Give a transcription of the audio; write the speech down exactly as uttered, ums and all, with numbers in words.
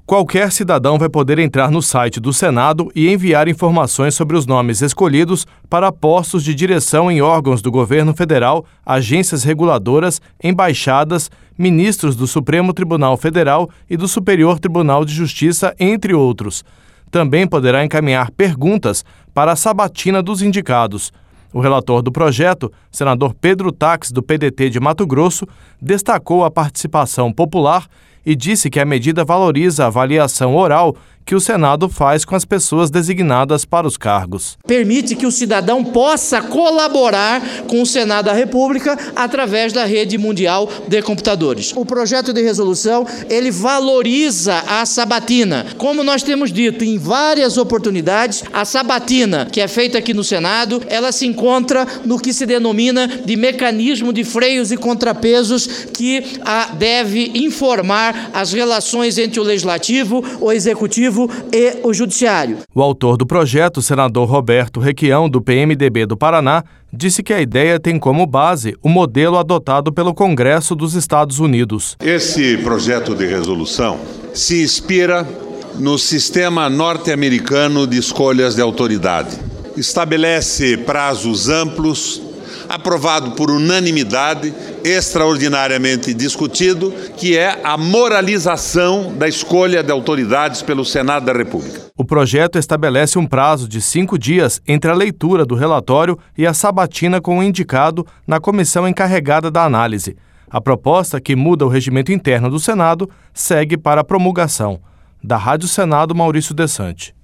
Qualquer cidadão vai poder entrar no site do Senado e enviar informações sobre os nomes escolhidos para postos de direção em órgãos do governo federal, agências reguladoras, embaixadas, ministros do Supremo Tribunal Federal e do Superior Tribunal de Justiça, entre outros. Também poderá encaminhar perguntas para a sabatina dos indicados. O relator do projeto, senador Pedro Taques, do P D T de Mato Grosso, destacou a participação popular e disse que a medida valoriza a avaliação oral que o Senado faz com as pessoas designadas para os cargos. Permite que o cidadão possa colaborar com o Senado da República através da rede mundial de computadores. O projeto de resolução, ele valoriza a sabatina. Como nós temos dito em várias oportunidades, a sabatina que é feita aqui no Senado, ela se encontra no que se denomina de mecanismo de freios e contrapesos que a, deve informar as relações entre o Legislativo, o Executivo e o Judiciário. O autor do projeto, o senador Roberto Requião, do P M D B do Paraná, disse que a ideia tem como base o modelo adotado pelo Congresso dos Estados Unidos. Esse projeto de resolução se inspira no sistema norte-americano de escolhas de autoridade. Estabelece prazos amplos, aprovado por unanimidade, extraordinariamente discutido, que é a moralização da escolha de autoridades pelo Senado da República. O projeto estabelece um prazo de cinco dias entre a leitura do relatório e a sabatina com o indicado na comissão encarregada da análise. A proposta, que muda o regimento interno do Senado, segue para a promulgação. Da Rádio Senado, Maurício Desante.